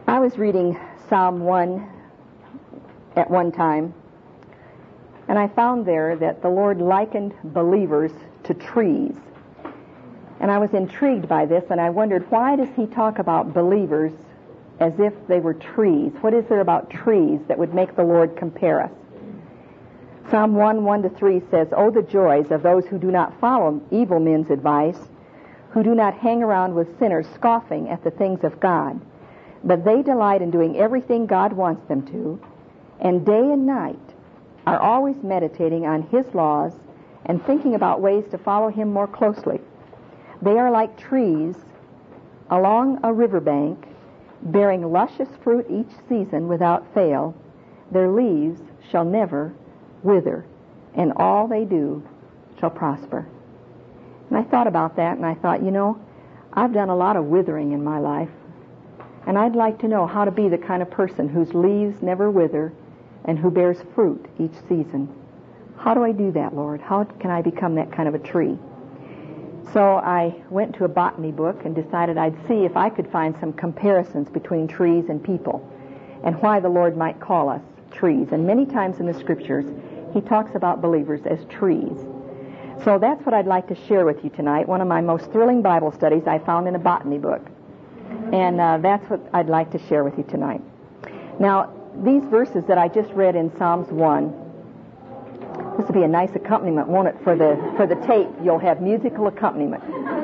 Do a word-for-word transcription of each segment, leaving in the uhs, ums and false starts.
I was reading Psalm one at one time, and I found there that the Lord likened believers to trees. And I was intrigued by this, and I wondered, why does he talk about believers as if they were trees? What is there about trees that would make the Lord compare us? Psalm one, one to three says, "Oh, the joys of those who do not follow evil men's advice, who do not hang around with sinners scoffing at the things of God. But they delight in doing everything God wants them to, and day and night are always meditating on His laws and thinking about ways to follow Him more closely. They are like trees along a riverbank, bearing luscious fruit each season without fail. Their leaves shall never wither, and all they do shall prosper." And I thought about that, and I thought, you know, I've done a lot of withering in my life, and I'd like to know how to be the kind of person whose leaves never wither and who bears fruit each season. How do I do that, Lord? How can I become that kind of a tree? So I went to a botany book and decided I'd see if I could find some comparisons between trees and people and why the Lord might call us trees. And many times in the Scriptures, He talks about believers as trees. So that's what I'd like to share with you tonight. One of my most thrilling Bible studies I found in a botany book. And uh, that's what I'd like to share with you tonight. Now, these verses that I just read in Psalms one, this will be a nice accompaniment, won't it? For the for the tape, you'll have musical accompaniment.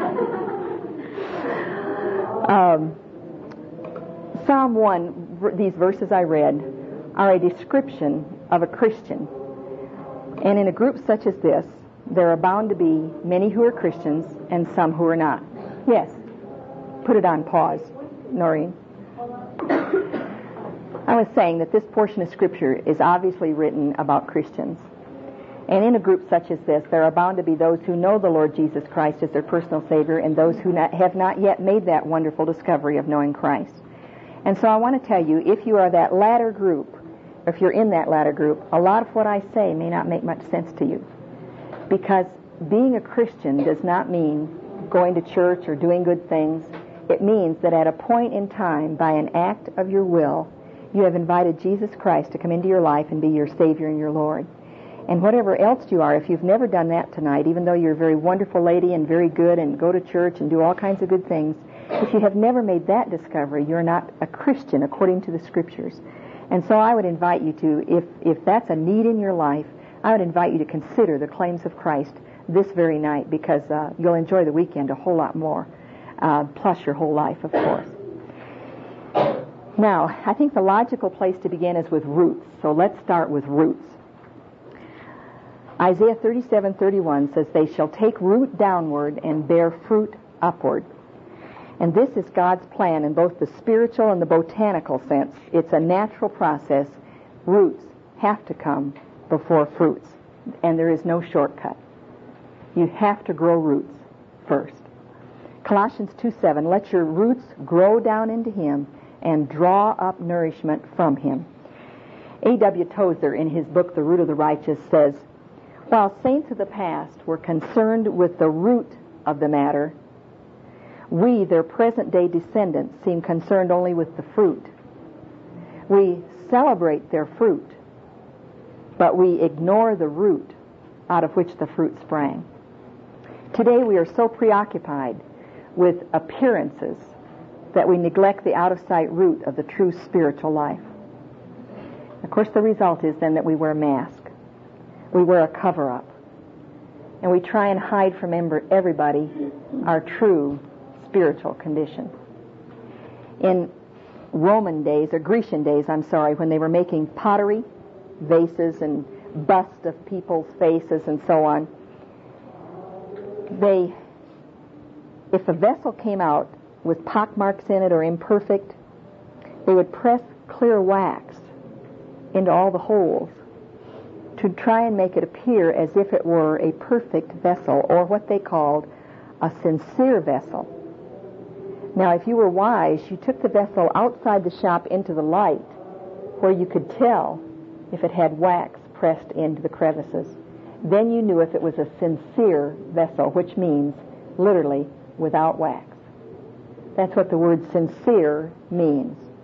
um, Psalm one, these verses I read, are a description of a Christian. And in a group such as this, there are bound to be many who are Christians and some who are not. Yes. Put it on pause, Noreen. I was saying that this portion of Scripture is obviously written about Christians. And in a group such as this, there are bound to be those who know the Lord Jesus Christ as their personal Savior and those who not, have not yet made that wonderful discovery of knowing Christ. And so I want to tell you, if you are that latter group, if you're in that latter group, a lot of what I say may not make much sense to you. Because being a Christian does not mean going to church or doing good things. It means that at a point in time, by an act of your will, you have invited Jesus Christ to come into your life and be your Savior and your Lord. And whatever else you are, if you've never done that tonight, even though you're a very wonderful lady and very good and go to church and do all kinds of good things, if you have never made that discovery, you're not a Christian according to the Scriptures. And so I would invite you to, if, if that's a need in your life, I would invite you to consider the claims of Christ this very night, because uh, you'll enjoy the weekend a whole lot more, uh, plus your whole life, of course. Now, I think the logical place to begin is with roots, so let's start with roots. Isaiah thirty-seven thirty-one says, "They shall take root downward and bear fruit upward." And this is God's plan in both the spiritual and the botanical sense. It's a natural process. Roots have to come before fruits, and there is no shortcut. You have to grow roots first. Colossians two seven, "Let your roots grow down into Him and draw up nourishment from Him." A W Tozer, in his book, The Root of the Righteous, says, "While saints of the past were concerned with the root of the matter, we, their present-day descendants, seem concerned only with the fruit. We celebrate their fruit, but we ignore the root out of which the fruit sprang." Today we are so preoccupied with appearances that we neglect the out-of-sight root of the true spiritual life. Of course, the result is then that we wear a mask. We wear a cover-up. And we try and hide from everybody our true spiritual condition. In Roman days, or Grecian days, I'm sorry, when they were making pottery, vases and busts of people's faces and so on, they, if a vessel came out with pockmarks in it or imperfect, they would press clear wax into all the holes to try and make it appear as if it were a perfect vessel, or what they called a sincere vessel. Now, if you were wise, you took the vessel outside the shop into the light where you could tell if it had wax pressed into the crevices. Then you knew if it was a sincere vessel, which means literally without wax. That's what the word sincere means.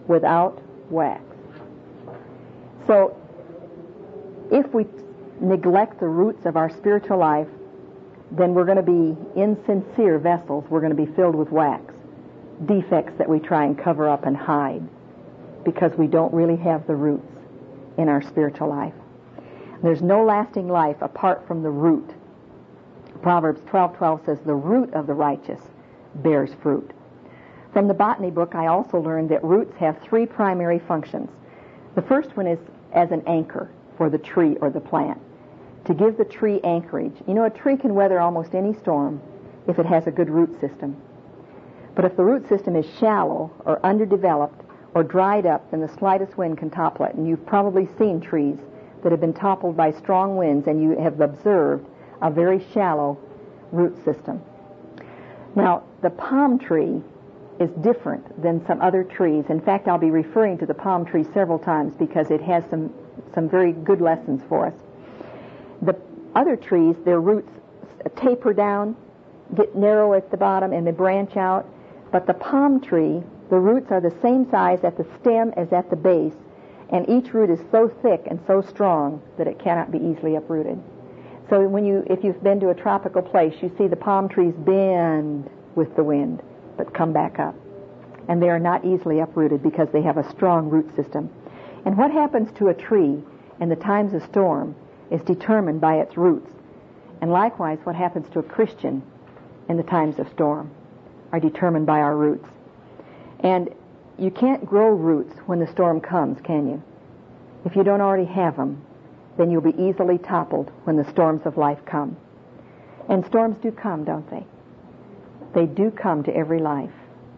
without wax. So, if we neglect the roots of our spiritual life, then we're going to be insincere vessels. We're going to be filled with wax, defects that we try and cover up and hide because we don't really have the roots in our spiritual life. There's no lasting life apart from the root. Proverbs twelve twelve says, "The root of the righteous bears fruit." From the botany book, I also learned that roots have three primary functions. The first one is as an anchor for the tree or the plant, to give the tree anchorage. You know, a tree can weather almost any storm if it has a good root system. But if the root system is shallow or underdeveloped or dried up, then the slightest wind can topple it. And you've probably seen trees that have been toppled by strong winds, and you have observed a very shallow root system. Now, the palm tree is different than some other trees. In fact, I'll be referring to the palm tree several times because it has some, some very good lessons for us. The other trees, their roots taper down, get narrow at the bottom, and they branch out. But the palm tree, the roots are the same size at the stem as at the base, and each root is so thick and so strong that it cannot be easily uprooted. So when you, if you've been to a tropical place, you see the palm trees bend with the wind, but come back up. And they are not easily uprooted because they have a strong root system. And what happens to a tree in the times of storm is determined by its roots. And likewise, what happens to a Christian in the times of storm are determined by our roots. And you can't grow roots when the storm comes, can you? If you don't already have them, then you'll be easily toppled when the storms of life come. And storms do come, don't they? They do come to every life.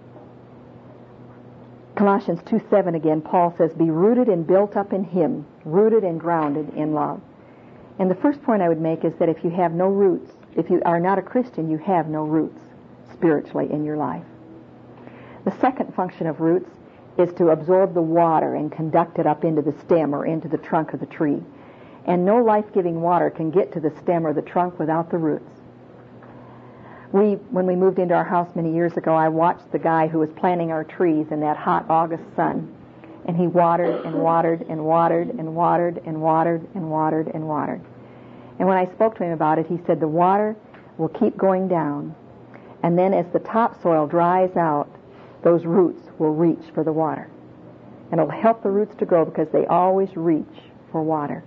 Colossians two seven again, Paul says, "Be rooted and built up in Him, rooted and grounded in love." And the first point I would make is that if you have no roots, if you are not a Christian, you have no roots spiritually in your life. The second function of roots is to absorb the water and conduct it up into the stem or into the trunk of the tree. And no life-giving water can get to the stem or the trunk without the roots. We, when we moved into our house many years ago, I watched the guy who was planting our trees in that hot August sun. And he watered and watered and watered and watered and watered and watered and watered. And when I spoke to him about it, he said the water will keep going down. And then as the topsoil dries out, those roots will reach for the water. And it'll help the roots to grow because they always reach for water.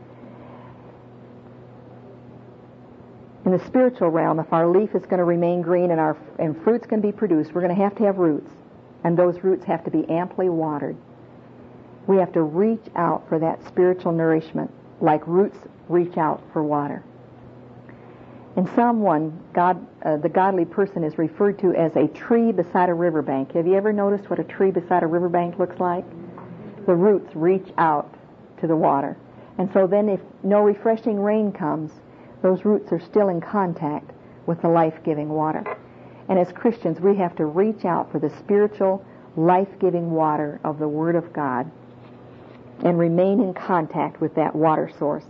In the spiritual realm, if our leaf is going to remain green and our and fruits can be produced, we're going to have to have roots. And those roots have to be amply watered. We have to reach out for that spiritual nourishment like roots reach out for water. In Psalm one, God, uh, the godly person is referred to as a tree beside a riverbank. Have you ever noticed what a tree beside a riverbank looks like? The roots reach out to the water. And so then if no refreshing rain comes, those roots are still in contact with the life-giving water. And as Christians, we have to reach out for the spiritual, life-giving water of the Word of God and remain in contact with that water source.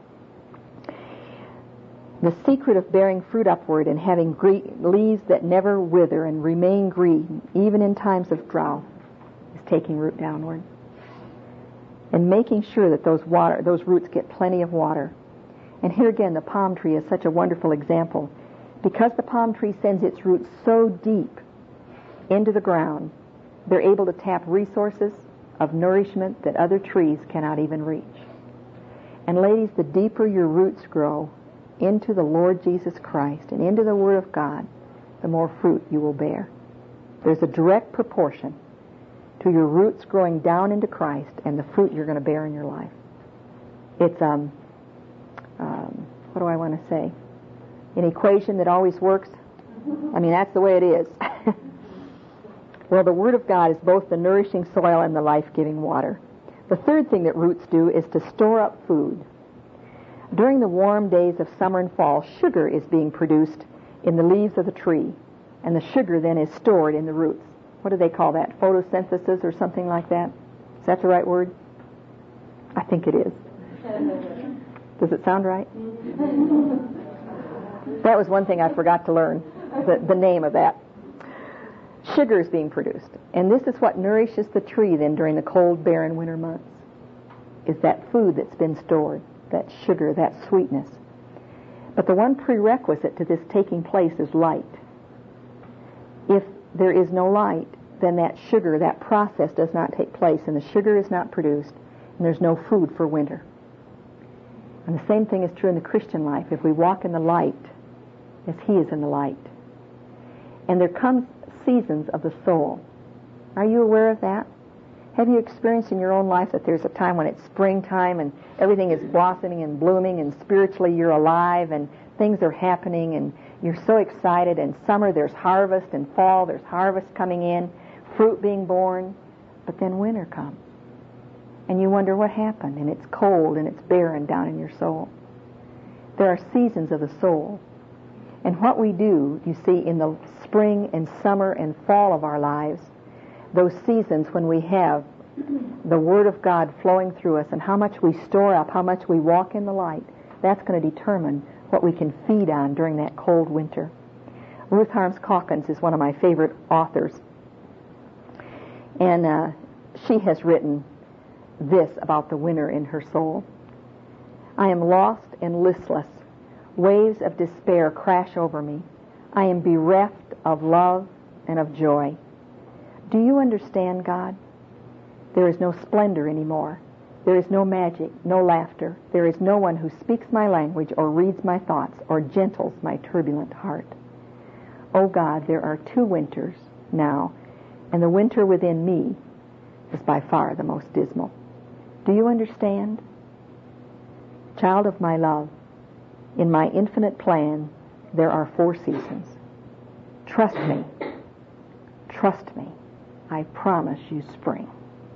The secret of bearing fruit upward and having green leaves that never wither and remain green, even in times of drought, is taking root downward. And making sure that those water, those roots get plenty of water. And here again, the palm tree is such a wonderful example. Because the palm tree sends its roots so deep into the ground, they're able to tap resources of nourishment that other trees cannot even reach. And ladies, the deeper your roots grow into the Lord Jesus Christ and into the Word of God, the more fruit you will bear. There's a direct proportion to your roots growing down into Christ and the fruit you're going to bear in your life. It's, um, um, what do I want to say? An equation that always works? I mean, that's the way it is. Well, the Word of God is both the nourishing soil and the life-giving water. The third thing that roots do is to store up food. During the warm days of summer and fall, sugar is being produced in the leaves of the tree, and the sugar then is stored in the roots. What do they call that? Photosynthesis or something like that? Is that the right word? I think it is. Does it sound right? That was one thing I forgot to learn, the, the name of that. Sugar is being produced. And this is what nourishes the tree then during the cold, barren winter months, is that food that's been stored, that sugar, that sweetness. But the one prerequisite to this taking place is light. If there is no light, then that sugar, that process does not take place, and the sugar is not produced, and there's no food for winter. And the same thing is true in the Christian life. If we walk in the light, as He is in the light. And there comes seasons of the soul. Are you aware of that? Have you experienced in your own life that there's a time when it's springtime and everything is blossoming and blooming and spiritually you're alive and things are happening and you're so excited, and summer there's harvest, and fall there's harvest coming in, fruit being born, but then winter comes. And you wonder what happened, and it's cold and it's barren down in your soul. There are seasons of the soul. And what we do, you see, in the spring and summer and fall of our lives, those seasons when we have the Word of God flowing through us and how much we store up, how much we walk in the light, that's going to determine what we can feed on during that cold winter. Ruth Harms Calkins is one of my favorite authors. And uh, she has written this about the winter in her soul. I am lost and listless. Waves of despair crash over me. I am bereft of love and of joy. Do you understand, God? There is no splendor anymore. There is no magic, no laughter. There is no one who speaks my language or reads my thoughts or gentles my turbulent heart. Oh God, there are two winters now, and the winter within me is by far the most dismal. Do you understand? Child of my love, in my infinite plan, there are four seasons. Trust me. Trust me. I promise you spring.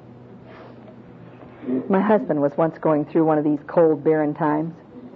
My husband was once going through one of these cold, barren times,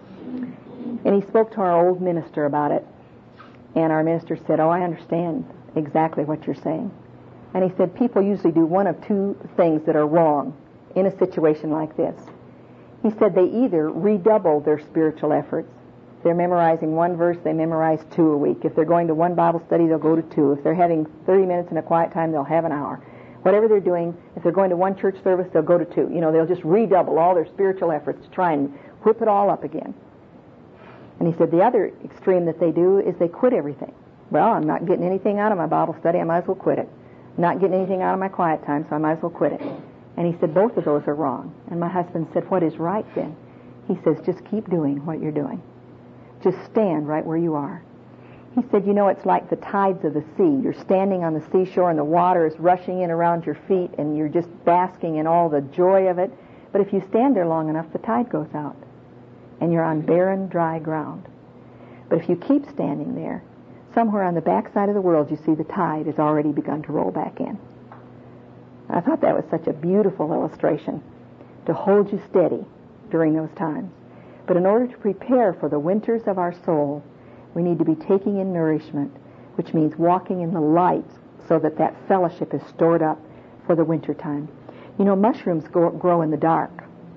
and he spoke to our old minister about it, and our minister said, oh, I understand exactly what you're saying. And he said, people usually do one of two things that are wrong in a situation like this. He said they either redouble their spiritual efforts. If they're memorizing one verse, they memorize two a week. If they're going to one Bible study, they'll go to two. If they're having thirty minutes in a quiet time, they'll have an hour. Whatever they're doing, if they're going to one church service, they'll go to two. You know, they'll just redouble all their spiritual efforts to try and whip it all up again. And he said the other extreme that they do is they quit everything. Well, I'm not getting anything out of my Bible study, I might as well quit it. I'm not getting anything out of my quiet time, so I might as well quit it. And he said both of those are wrong. And my husband said, what is right then? He says, just keep doing what you're doing. Just stand right where you are. He said, you know, it's like the tides of the sea. You're standing on the seashore and the water is rushing in around your feet and you're just basking in all the joy of it. But if you stand there long enough, the tide goes out and you're on barren, dry ground. But if you keep standing there, somewhere on the backside of the world, you see the tide has already begun to roll back in. I thought that was such a beautiful illustration to hold you steady during those times. But in order to prepare for the winters of our soul, we need to be taking in nourishment, which means walking in the light so that that fellowship is stored up for the winter time. You know, mushrooms go, grow in the dark,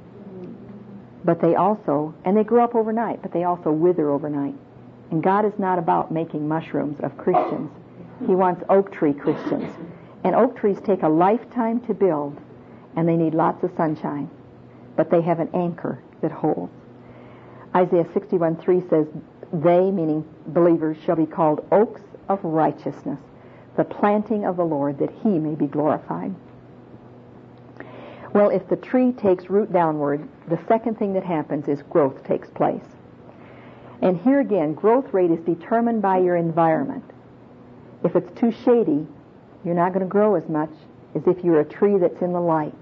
but they also, and they grow up overnight, but they also wither overnight. And God is not about making mushrooms of Christians. He wants oak tree Christians. And oak trees take a lifetime to build, and they need lots of sunshine, but they have an anchor that holds. Isaiah sixty-one three says, they, meaning believers, shall be called oaks of righteousness, the planting of the Lord, that He may be glorified. Well, if the tree takes root downward, the second thing that happens is growth takes place. And here again, growth rate is determined by your environment. If it's too shady, you're not going to grow as much as if you're a tree that's in the light.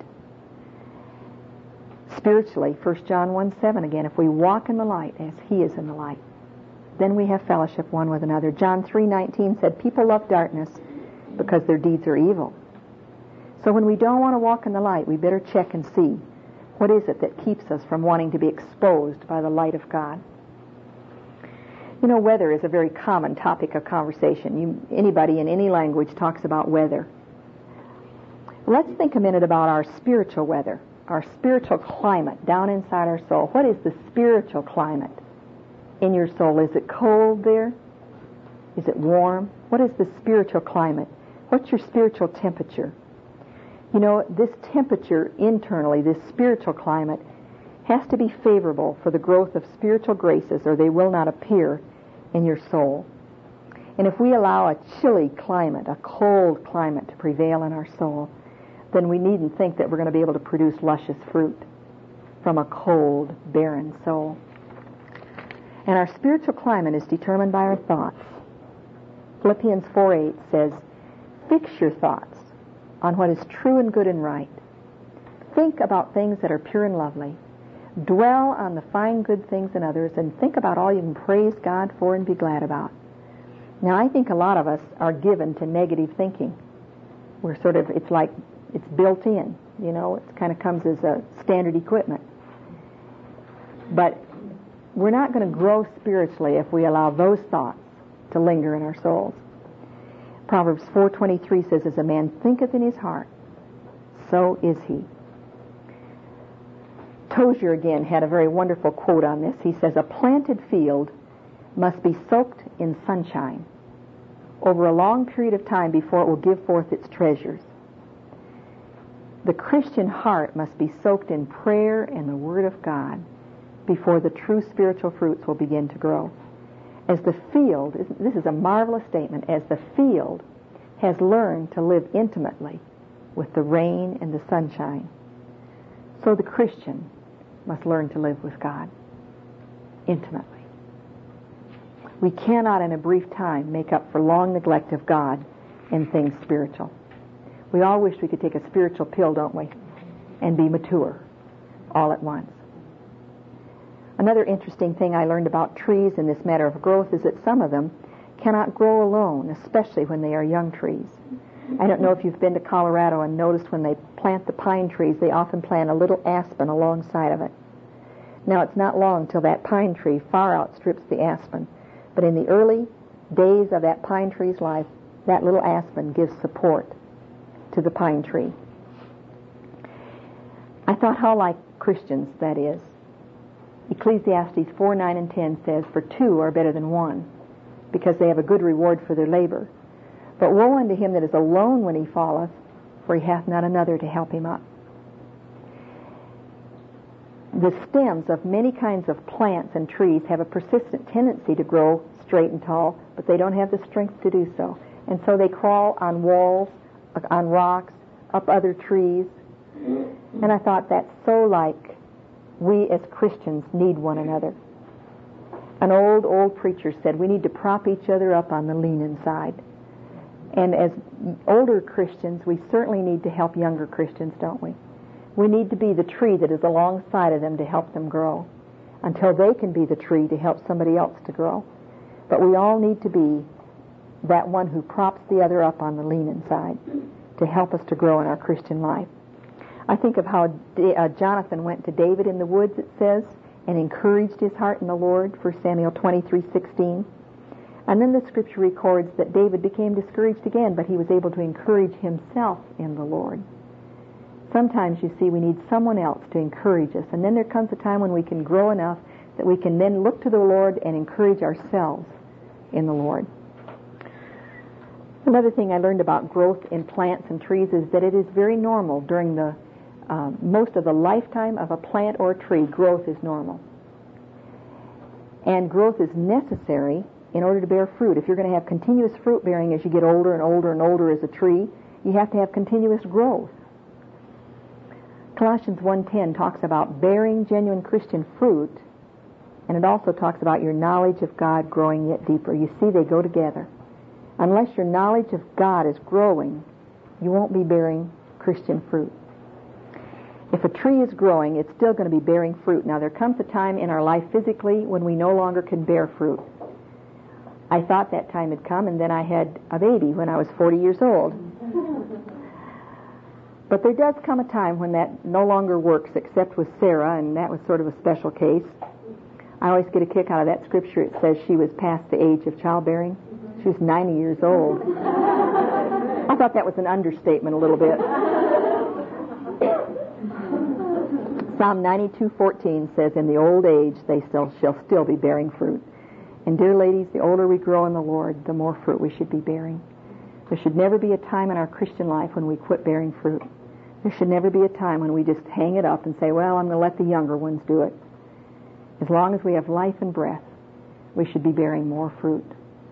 Spiritually, First John one seven again, if we walk in the light as He is in the light, then we have fellowship one with another. John three nineteen said, people love darkness because their deeds are evil. So when we don't want to walk in the light, we better check and see, what is it that keeps us from wanting to be exposed by the light of God? You know, weather is a very common topic of conversation. You, anybody in any language talks about weather. Let's think a minute about our spiritual weather, our spiritual climate down inside our soul. What is the spiritual climate in your soul? Is it cold there? Is it warm? What is the spiritual climate What's your spiritual temperature? You know, this temperature internally, this spiritual climate, has to be favorable for the growth of spiritual graces, or they will not appear in your soul. And if we allow a chilly climate, a cold climate to prevail in our soul, then we needn't think that we're going to be able to produce luscious fruit from a cold, barren soul. And our spiritual climate is determined by our thoughts. Philippians four eight says, "Fix your thoughts on what is true and good and right. Think about things that are pure and lovely. Dwell on the fine good things in others, and think about all you can praise God for and be glad about." Now, I think a lot of us are given to negative thinking. We're sort of, it's like, it's built in, you know, it kind of comes as a standard equipment. But we're not going to grow spiritually if we allow those thoughts to linger in our souls. Proverbs four twenty-three says, "As a man thinketh in his heart, so is he." Tozier again had a very wonderful quote on this. He says, "A planted field must be soaked in sunshine over a long period of time before it will give forth its treasures. The Christian heart must be soaked in prayer and the Word of God before the true spiritual fruits will begin to grow. As the field," this is a marvelous statement, "as the field has learned to live intimately with the rain and the sunshine, so the Christian must learn to live with God intimately." We cannot in a brief time make up for long neglect of God in things spiritual. We all wish we could take a spiritual pill, don't we, and be mature all at once. Another interesting thing I learned about trees in this matter of growth is that some of them cannot grow alone, especially when they are young trees. I don't know if you've been to Colorado and noticed when they plant the pine trees, they often plant a little aspen alongside of it. Now, it's not long till that pine tree far outstrips the aspen, but in the early days of that pine tree's life, that little aspen gives support to the pine tree. I thought how like Christians that is. Ecclesiastes four nine and ten says, "For two are better than one, because they have a good reward for their labor. But woe unto him that is alone when he falleth, for he hath not another to help him up." The stems of many kinds of plants and trees have a persistent tendency to grow straight and tall, but they don't have the strength to do so. And so they crawl on walls, on rocks, up other trees. And I thought that's so like we as Christians need one another. An old, old preacher said we need to prop each other up on the leaning side. And as older Christians, we certainly need to help younger Christians, don't we? We need to be the tree that is alongside of them to help them grow until they can be the tree to help somebody else to grow. But we all need to be that one who props the other up on the leaning side to help us to grow in our Christian life. I think of how uh, Jonathan went to David in the woods, it says, and encouraged his heart in the Lord, First Samuel twenty-three sixteen. And then the scripture records that David became discouraged again, but he was able to encourage himself in the Lord. Sometimes, you see, we need someone else to encourage us. And then there comes a time when we can grow enough that we can then look to the Lord and encourage ourselves in the Lord. Another thing I learned about growth in plants and trees is that it is very normal during the uh, most of the lifetime of a plant or a tree. Growth is normal. And growth is necessary in order to bear fruit. If you're going to have continuous fruit bearing as you get older and older and older as a tree, you have to have continuous growth. Colossians one ten talks about bearing genuine Christian fruit, and it also talks about your knowledge of God growing yet deeper. You see, they go together. Unless your knowledge of God is growing, you won't be bearing Christian fruit. If a tree is growing, it's still going to be bearing fruit. Now, there comes a time in our life physically when we no longer can bear fruit. I thought that time had come, and then I had a baby when I was forty years old. But there does come a time when that no longer works, except with Sarah, and that was sort of a special case. I always get a kick out of that scripture. It says she was past the age of childbearing. She was ninety years old. I thought that was an understatement a little bit. Psalm ninety-two fourteen says, "In the old age they still shall still be bearing fruit." And dear ladies, the older we grow in the Lord, the more fruit we should be bearing. There should never be a time in our Christian life when we quit bearing fruit. There should never be a time when we just hang it up and say, well, I'm going to let the younger ones do it. As long as we have life and breath, we should be bearing more fruit.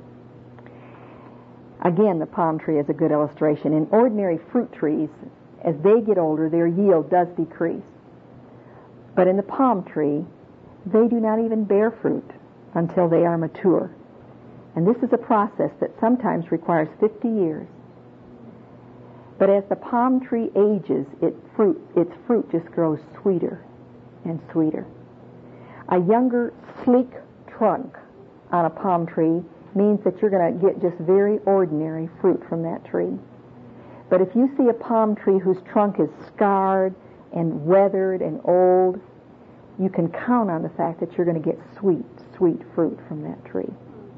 Again, the palm tree is a good illustration. In ordinary fruit trees, as they get older, their yield does decrease. But in the palm tree, they do not even bear fruit until they are mature. And this is a process that sometimes requires fifty years. But as the palm tree ages, it fruit, its fruit just grows sweeter and sweeter. A younger, sleek trunk on a palm tree means that you're going to get just very ordinary fruit from that tree. But if you see a palm tree whose trunk is scarred and weathered and old, you can count on the fact that you're going to get sweet, sweet fruit from that tree.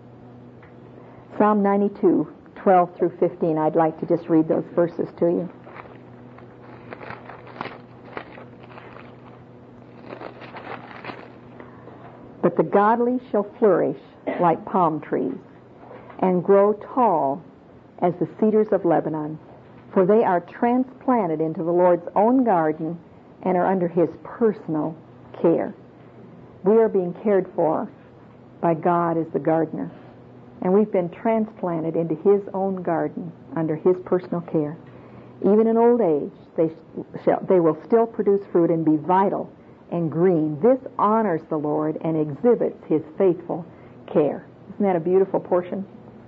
Psalm ninety-two, twelve through fifteen, I'd like to just read those verses to you. But the godly shall flourish like palm trees and grow tall as the cedars of Lebanon, for they are transplanted into the Lord's own garden and are under His personal care. We are being cared for by God as the gardener, and we've been transplanted into His own garden under His personal care. Even in old age, they shall, they will still produce fruit and be vital and green. This honors the Lord and exhibits His faithful care. Isn't that a beautiful portion?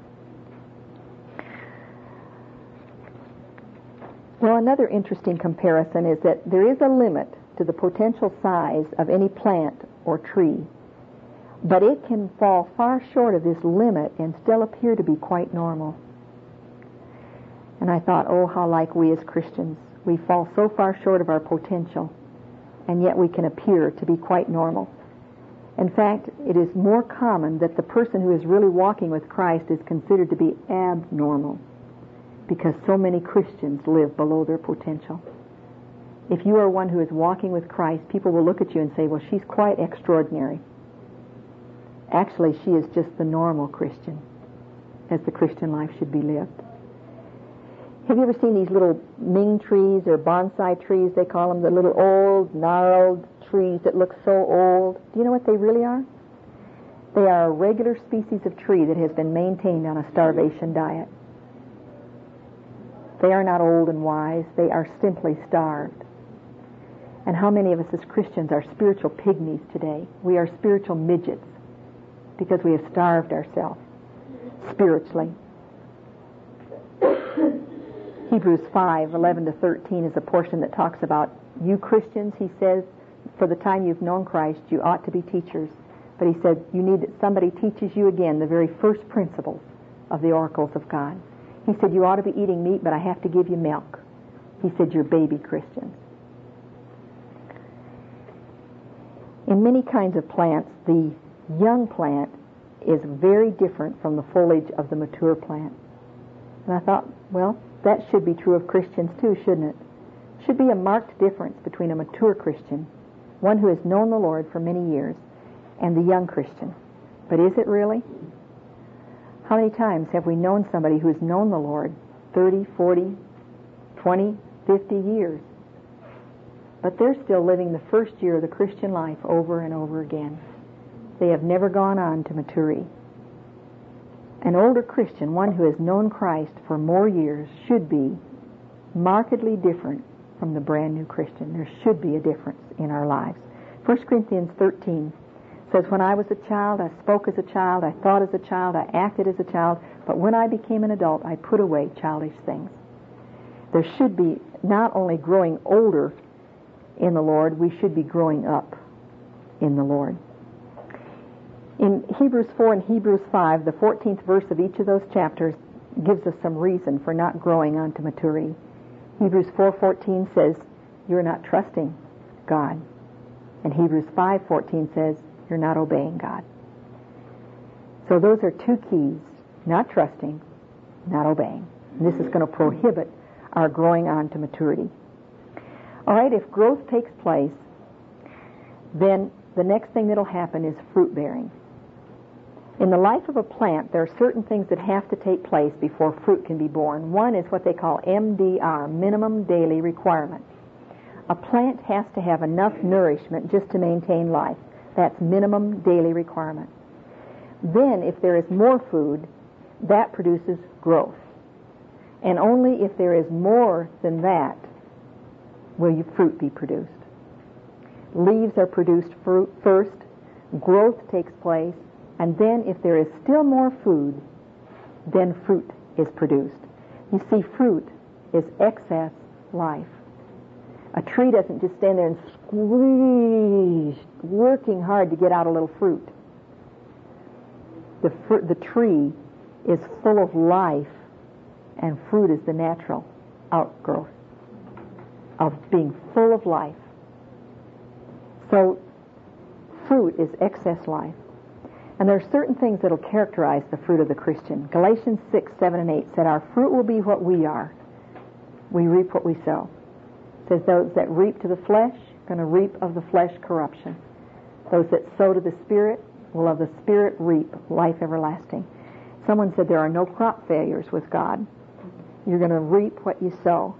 Well, another interesting comparison is that there is a limit to the potential size of any plant or tree, but it can fall far short of this limit and still appear to be quite normal. And I thought, oh, how like we as Christians. We fall so far short of our potential, and yet we can appear to be quite normal. In fact, it is more common that the person who is really walking with Christ is considered to be abnormal, because so many Christians live below their potential. If you are one who is walking with Christ, people will look at you and say, well, she's quite extraordinary. Actually, she is just the normal Christian, as the Christian life should be lived. Have you ever seen these little Ming trees or bonsai trees, they call them, the little old, gnarled trees that look so old? Do you know what they really are? They are a regular species of tree that has been maintained on a starvation diet. They are not old and wise. They are simply starved. And how many of us as Christians are spiritual pygmies today? We are spiritual midgets because we have starved ourselves spiritually. Hebrews five, eleven to thirteen is a portion that talks about you Christians, he says, for the time you've known Christ, you ought to be teachers. But he said you need that somebody teaches you again the very first principles of the oracles of God. He said you ought to be eating meat, but I have to give you milk. He said you're baby Christians. In many kinds of plants, the young plant is very different from the foliage of the mature plant. And I thought, well, that should be true of Christians too, shouldn't it? Should be a marked difference between a mature Christian, one who has known the Lord for many years, and the young Christian. But is it really? How many times have we known somebody who has known the Lord thirty, forty, twenty, fifty years? But they're still living the first year of the Christian life over and over again. They have never gone on to maturity. An older Christian, one who has known Christ for more years, should be markedly different from the brand new Christian. There should be a difference in our lives. First Corinthians thirteen says, when I was a child, I spoke as a child, I thought as a child, I acted as a child, but when I became an adult, I put away childish things. There should be not only growing older in the Lord, we should be growing up in the Lord. In Hebrews four and Hebrews five, the fourteenth verse of each of those chapters gives us some reason for not growing onto maturity. Hebrews four fourteen says, you're not trusting God. And Hebrews five fourteen says, you're not obeying God. So those are two keys, not trusting, not obeying. And this is going to prohibit our growing on to maturity. All right, if growth takes place, then the next thing that will happen is fruit bearing. In the life of a plant, there are certain things that have to take place before fruit can be born. One is what they call M D R, minimum daily requirement. A plant has to have enough nourishment just to maintain life. That's minimum daily requirement. Then, if there is more food, that produces growth. And only if there is more than that will your fruit be produced. Leaves are produced fruit first, growth takes place, and then if there is still more food, then fruit is produced. You see, fruit is excess life. A tree doesn't just stand there and squeeze, working hard to get out a little fruit. The, fr- the tree is full of life, and fruit is the natural outgrowth of being full of life. So, fruit is excess life. And there are certain things that will characterize the fruit of the Christian. Galatians six, seven, and eight said, our fruit will be what we are. We reap what we sow. It says, those that reap to the flesh are going to reap of the flesh corruption. Those that sow to the Spirit will of the Spirit reap life everlasting. Someone said there are no crop failures with God. You're going to reap what you sow.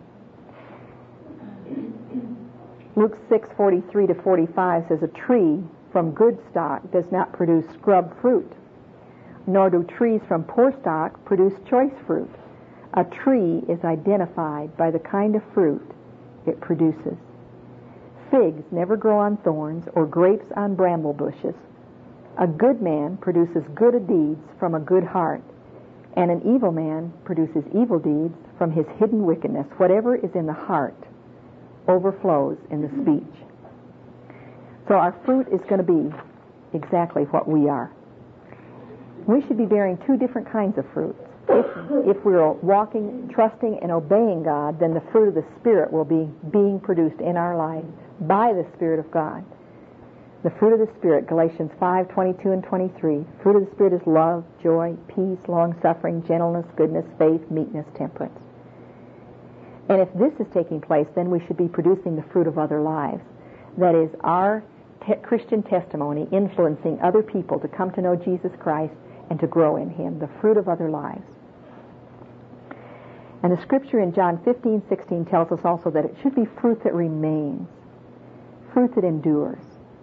Luke six, forty-three to forty-five says, a tree from good stock does not produce scrub fruit, nor do trees from poor stock produce choice fruit. A tree is identified by the kind of fruit it produces. Figs never grow on thorns, or grapes on bramble bushes. A good man produces good deeds from a good heart, and an evil man produces evil deeds from his hidden wickedness. Whatever is in the heart overflows in the speech. So our fruit is going to be exactly what we are. We should be bearing two different kinds of fruits. If, if we're walking, trusting, and obeying God, then the fruit of the Spirit will be being produced in our lives by the Spirit of God. The fruit of the Spirit, Galatians five, twenty-two and twenty-three. Fruit of the Spirit is love, joy, peace, long-suffering, gentleness, goodness, faith, meekness, temperance. And if this is taking place, then we should be producing the fruit of other lives. That is, our te- Christian testimony influencing other people to come to know Jesus Christ and to grow in Him, the fruit of other lives. And the scripture in John fifteen, sixteen tells us also that it should be fruit that remains, fruit that endures.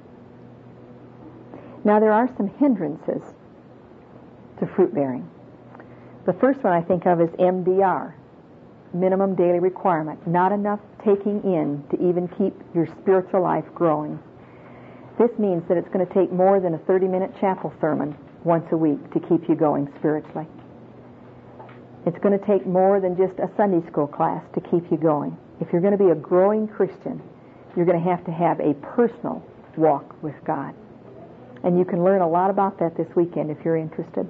Now there are some hindrances to fruit bearing. The first one I think of is M D R, minimum daily requirement, not enough taking in to even keep your spiritual life growing. This means that it's going to take more than a thirty-minute chapel sermon once a week to keep you going spiritually. It's going to take more than just a Sunday school class to keep you going. If you're going to be a growing Christian, you're going to have to have a personal walk with God. And you can learn a lot about that this weekend if you're interested.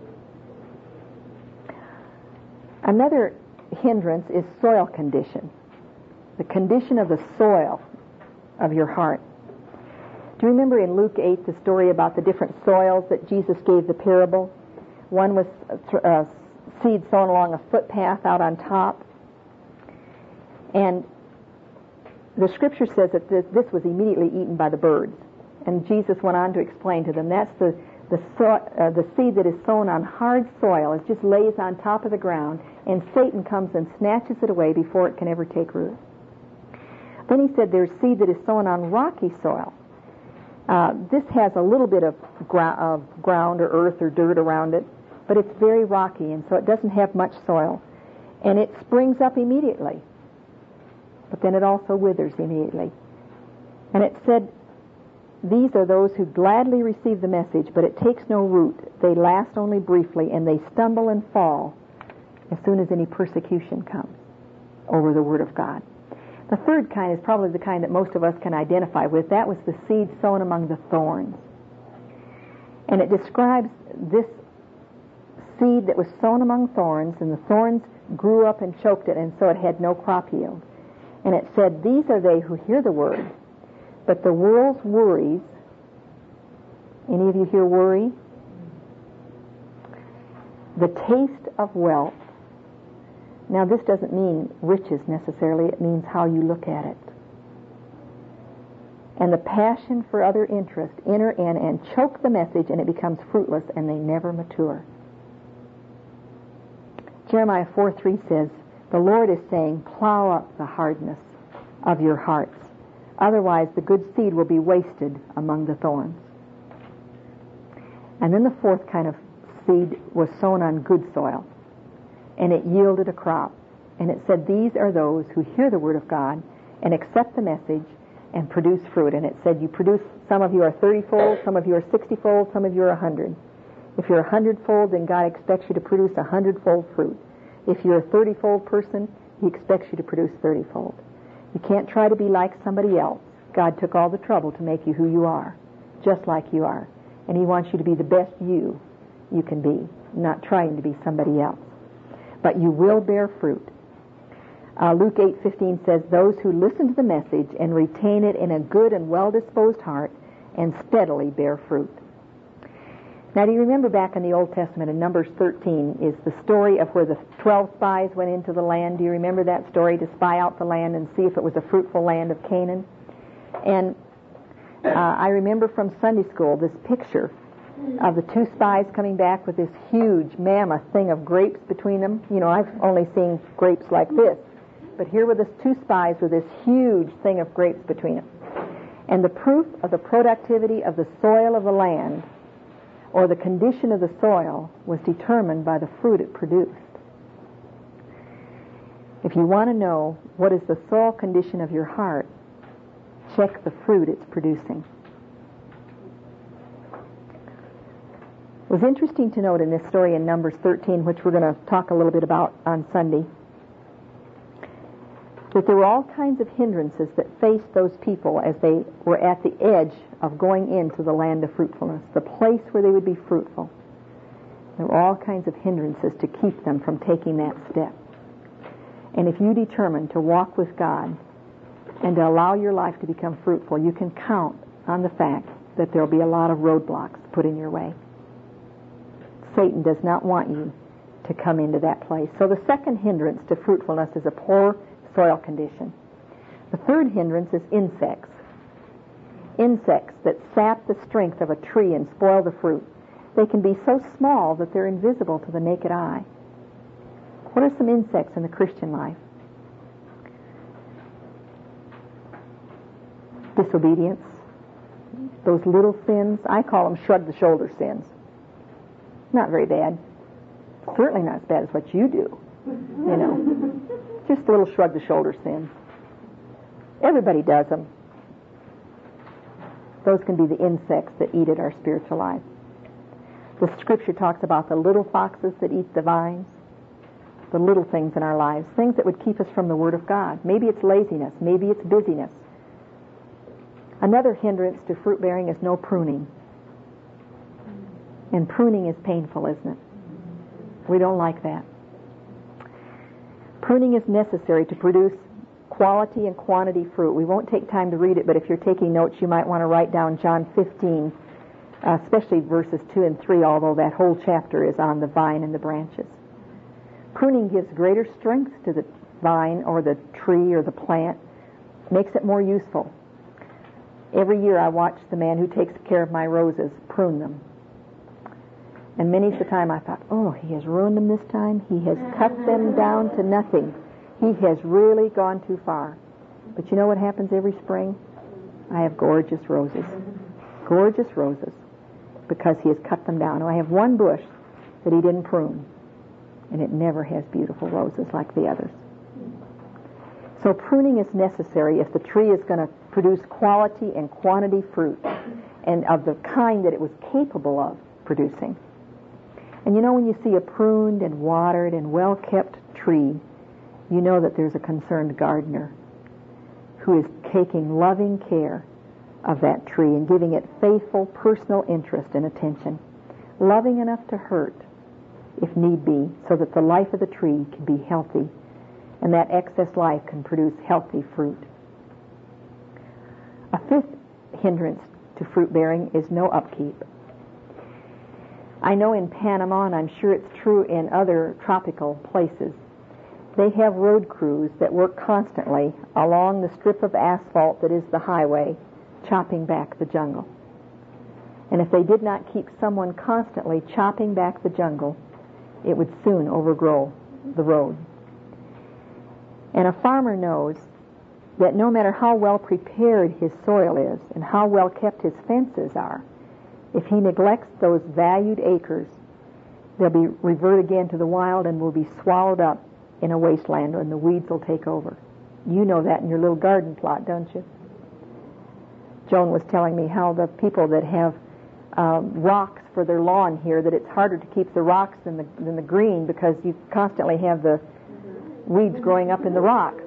Another hindrance is soil condition, the condition of the soil of your heart. Do you remember in Luke eight the story about the different soils that Jesus gave the parable? One was uh, seed sown along a footpath out on top. And the scripture says that this, this was immediately eaten by the birds. And Jesus went on to explain to them, that's the, the, so, uh, the seed that is sown on hard soil. It just lays on top of the ground, and Satan comes and snatches it away before it can ever take root. Then he said there's seed that is sown on rocky soil. Uh, this has a little bit of, gro- of ground or earth or dirt around it, but it's very rocky, and so it doesn't have much soil. And it springs up immediately, but then it also withers immediately. And it said, these are those who gladly receive the message, but it takes no root. They last only briefly, and they stumble and fall as soon as any persecution comes over the Word of God. The third kind is probably the kind that most of us can identify with. That was the seed sown among the thorns. And it describes this seed that was sown among thorns, and the thorns grew up and choked it, and so it had no crop yield. And it said, these are they who hear the Word, but the world's worries, any of you here worry? The taste of wealth. Now this doesn't mean riches necessarily, it means how you look at it. and the passion for other interests enter in and choke the message, and it becomes fruitless, and they never mature. Jeremiah four three says, the Lord is saying, plow up the hardness of your hearts. Otherwise, the good seed will be wasted among the thorns. And then the fourth kind of seed was sown on good soil, and it yielded a crop. And it said, these are those who hear the word of God and accept the message and produce fruit. And it said, you produce, some of you are thirty-fold, some of you are sixty-fold, some of you are one hundred. If you're a hundred-fold, then God expects you to produce a hundred-fold fruit. If you're a thirty-fold person, He expects you to produce thirty-fold. You can't try to be like somebody else. God took all the trouble to make you who you are, just like you are. And He wants you to be the best you you can be, not trying to be somebody else. But you will bear fruit. Uh, Luke eight fifteen says, those who listen to the message and retain it in a good and well-disposed heart and steadily bear fruit. Now, do you remember back in the Old Testament in Numbers thirteen is the story of where the twelve spies went into the land? Do you remember that story, to spy out the land and see if it was a fruitful land of Canaan? And uh, I remember from Sunday school this picture of the two spies coming back with this huge mammoth thing of grapes between them. You know, I've only seen grapes like this. But here were the two spies with this huge thing of grapes between them. And the proof of the productivity of the soil of the land, or the condition of the soil, was determined by the fruit it produced. If you want to know what is the soil condition of your heart, check the fruit it's producing. It was interesting to note in this story in Numbers thirteen, which we're going to talk a little bit about on Sunday, that there were all kinds of hindrances that faced those people as they were at the edge of going into the land of fruitfulness, the place where they would be fruitful. There were all kinds of hindrances to keep them from taking that step. And if you determine to walk with God and to allow your life to become fruitful, you can count on the fact that there will be a lot of roadblocks put in your way. Satan does not want you to come into that place. So the second hindrance to fruitfulness is a poor soil condition. The third hindrance is insects. Insects that sap the strength of a tree and spoil the fruit. They can be so small that they're invisible to the naked eye. What are some insects in the Christian life? Disobedience. Those little sins. I call them shrug-the-shoulder sins. Not very bad. Certainly not as bad as what you do. You know. Just little shrug-the-shoulder sins. Everybody does them. Those can be the insects that eat at our spiritual life. The Scripture talks about the little foxes that eat the vines. The little things in our lives. Things that would keep us from the Word of God. Maybe it's laziness. Maybe it's busyness. Another hindrance to fruit bearing is no pruning. And pruning is painful, isn't it? We don't like that. Pruning is necessary to produce quality and quantity fruit. We won't take time to read it, but if you're taking notes, you might want to write down John fifteen, uh, especially verses two and three, although that whole chapter is on the vine and the branches. Pruning gives greater strength to the vine or the tree or the plant, makes it more useful. Every year I watch the man who takes care of my roses prune them. And many's the time I thought, oh, he has ruined them this time. He has cut them down to nothing. He has really gone too far. But you know what happens every spring? I have gorgeous roses. Gorgeous roses. Because he has cut them down. I have one bush that he didn't prune. And it never has beautiful roses like the others. So pruning is necessary if the tree is going to produce quality and quantity fruit, and of the kind that it was capable of producing. And you know, when you see a pruned and watered and well-kept tree, you know that there's a concerned gardener who is taking loving care of that tree and giving it faithful personal interest and attention, loving enough to hurt if need be, so that the life of the tree can be healthy and that excess life can produce healthy fruit. A fifth hindrance to fruit bearing is no upkeep. I know in Panama, and I'm sure it's true in other tropical places, they have road crews that work constantly along the strip of asphalt that is the highway, chopping back the jungle. And if they did not keep someone constantly chopping back the jungle, it would soon overgrow the road. And a farmer knows that no matter how well prepared his soil is and how well kept his fences are, if he neglects those valued acres, they'll be revert again to the wild and will be swallowed up in a wasteland, and the weeds will take over. You know that in your little garden plot, don't you? Joan was telling me how the people that have um, rocks for their lawn here, that it's harder to keep the rocks than the, than the green because you constantly have the weeds growing up in the rocks.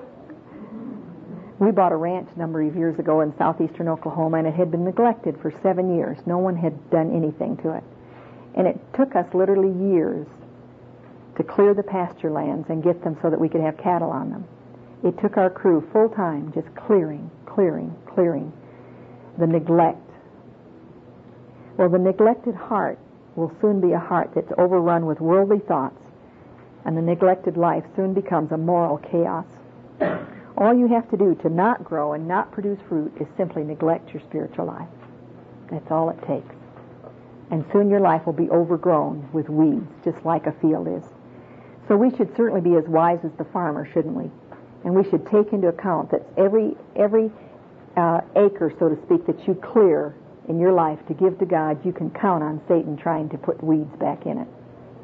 We bought a ranch a number of years ago in southeastern Oklahoma, and it had been neglected for seven years. No one had done anything to it. And it took us literally years to clear the pasture lands and get them so that we could have cattle on them. It took our crew full time just clearing, clearing, clearing the neglect. Well, the neglected heart will soon be a heart that's overrun with worldly thoughts, and the neglected life soon becomes a moral chaos. All you have to do to not grow and not produce fruit is simply neglect your spiritual life. That's all it takes. And soon your life will be overgrown with weeds, just like a field is. So we should certainly be as wise as the farmer, shouldn't we? And we should take into account that every every uh, acre, so to speak, that you clear in your life to give to God, you can count on Satan trying to put weeds back in it.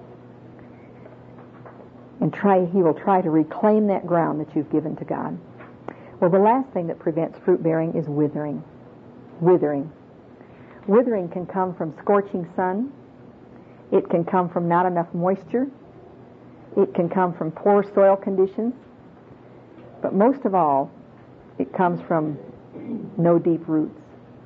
And try, he will try to reclaim that ground that you've given to God. Well, the last thing that prevents fruit bearing is withering. Withering. Withering can come from scorching sun. It can come from not enough moisture. It can come from poor soil conditions. But most of all, it comes from no deep roots.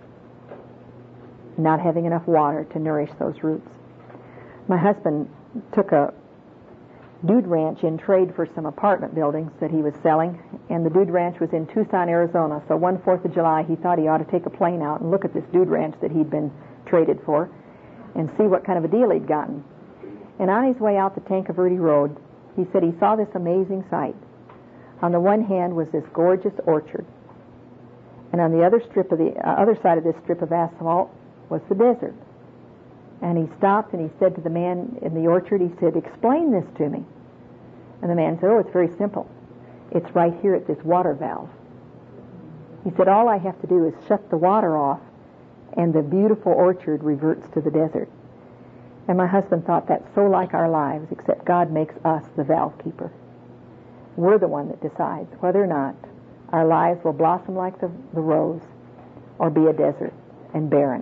Not having enough water to nourish those roots. My husband took a dude ranch in trade for some apartment buildings that he was selling, and the dude ranch was in Tucson, Arizona. So one Fourth of July, he thought he ought to take a plane out and look at this dude ranch that he'd been traded for and see what kind of a deal he'd gotten. And on his way out the Tanque Verde Road, he said he saw this amazing sight. On the one hand was this gorgeous orchard, and on the other strip of the uh, other side of this strip of asphalt was the desert. And he stopped and he said to the man in the orchard, he said, "Explain this to me." And the man said, "Oh, it's very simple. It's right here at this water valve." He said, "All I have to do is shut the water off and the beautiful orchard reverts to the desert." And my husband thought that's so like our lives, except God makes us the valve keeper. We're the one that decides whether or not our lives will blossom like the, the rose or be a desert and barren.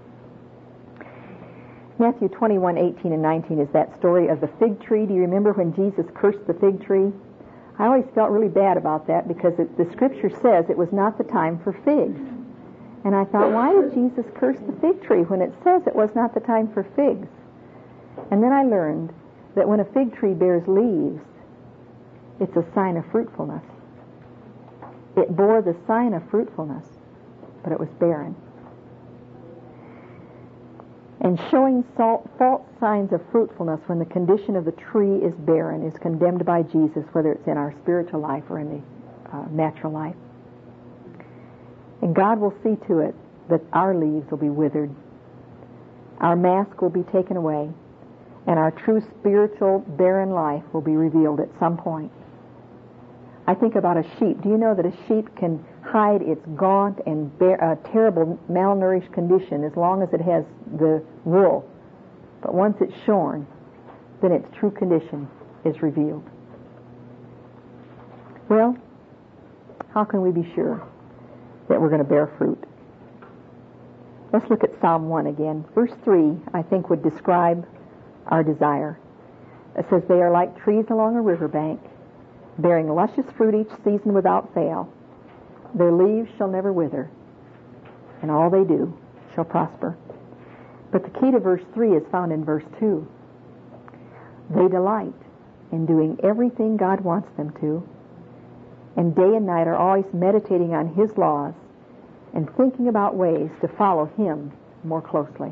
Matthew twenty-one, eighteen and nineteen is that story of the fig tree. Do you remember when Jesus cursed the fig tree? I always felt really bad about that because it, the scripture says it was not the time for figs. And I thought, why did Jesus curse the fig tree when it says it was not the time for figs? And then I learned that when a fig tree bears leaves, it's a sign of fruitfulness. It bore the sign of fruitfulness, but it was barren. And showing salt, false signs of fruitfulness when the condition of the tree is barren is condemned by Jesus, whether it's in our spiritual life or in the uh, natural life. And God will see to it that our leaves will be withered, our mask will be taken away, and our true spiritual barren life will be revealed at some point. I think about a sheep. Do you know that a sheep can hide its gaunt and bare, uh, terrible malnourished condition as long as it has the wool? But once it's shorn, then its true condition is revealed. Well, how can we be sure that we're going to bear fruit? Let's look at Psalm one again. Verse three, I think, would describe our desire. It says, "They are like trees along a riverbank, bearing luscious fruit each season without fail. Their leaves shall never wither, and all they do shall prosper." But the key to verse three is found in verse two. They delight in doing everything God wants them to, and day and night are always meditating on His laws and thinking about ways to follow Him more closely.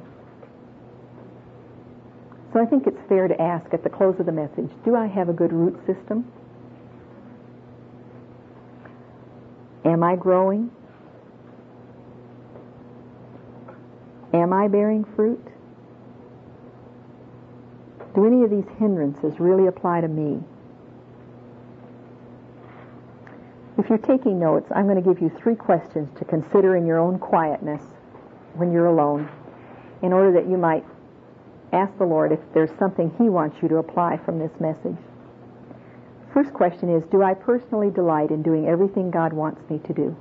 So I think it's fair to ask at the close of the message, do I have a good root system? Am I growing? Am I bearing fruit? Do any of these hindrances really apply to me? If you're taking notes, I'm going to give you three questions to consider in your own quietness when you're alone, in order that you might ask the Lord if there's something He wants you to apply from this message. First question is, do I personally delight in doing everything God wants me to do?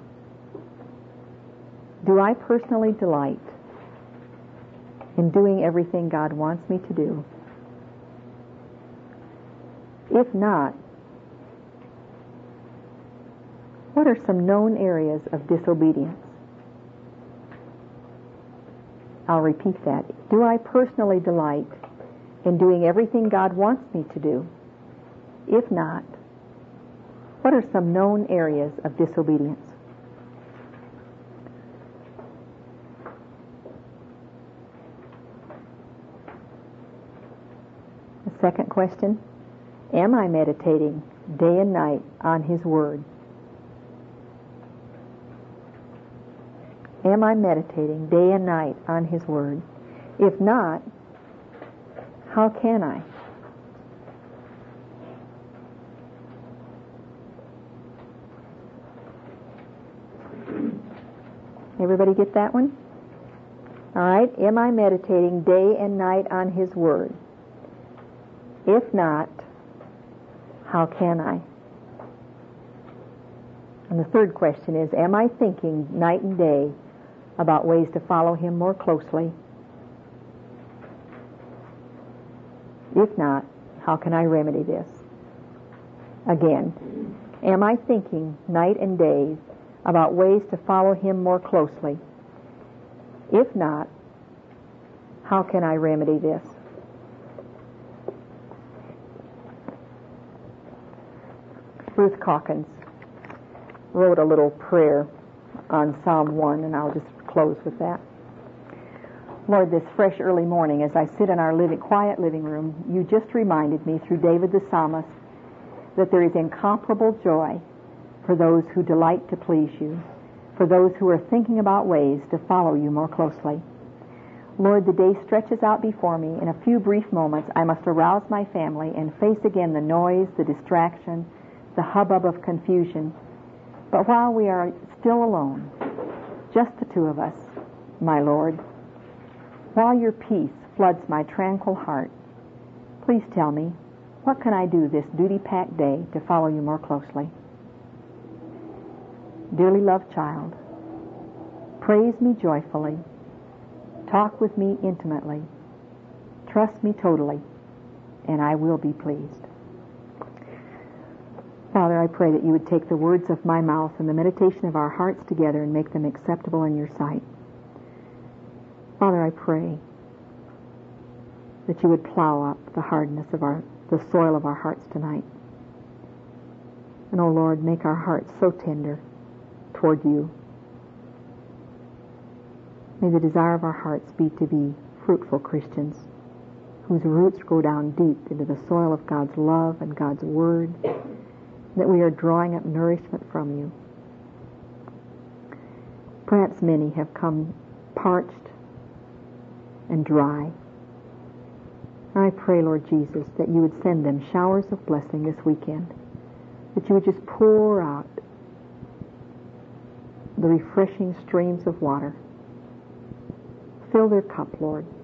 Do I personally delight in doing everything God wants me to do? If not, what are some known areas of disobedience? I'll repeat that. Do I personally delight in doing everything God wants me to do? If not, what are some known areas of disobedience? The second question, am I meditating day and night on His Word? Am I meditating day and night on His Word? If not, how can I? Everybody get that one? All right. Am I meditating day and night on His Word? If not, how can I? And the third question is, am I thinking night and day about ways to follow Him more closely? If not, how can I remedy this? Again, am I thinking night and day about ways to follow Him more closely? If not, how can I remedy this? Ruth Calkins wrote a little prayer on Psalm one, and I'll just close with that. Lord, this fresh early morning, as I sit in our living, quiet living room, you just reminded me through David the psalmist that there is incomparable joy for those who delight to please you, for those who are thinking about ways to follow you more closely. Lord, the day stretches out before me. In a few brief moments, I must arouse my family and face again the noise, the distraction, the hubbub of confusion. But while we are still alone, just the two of us, my Lord, while your peace floods my tranquil heart, please tell me, what can I do this duty-packed day to follow you more closely? Dearly loved child, praise me joyfully, talk with me intimately, trust me totally, and I will be pleased. Father, I pray that you would take the words of my mouth and the meditation of our hearts together and make them acceptable in your sight. Father, I pray that you would plow up the hardness of our, the soil of our hearts tonight. And, oh Lord, make our hearts so tender toward you. May the desire of our hearts be to be fruitful Christians whose roots go down deep into the soil of God's love and God's word, that we are drawing up nourishment from you. Perhaps many have come parched and dry. I pray, Lord Jesus, that you would send them showers of blessing this weekend, that you would just pour out the refreshing streams of water. Fill their cup, Lord.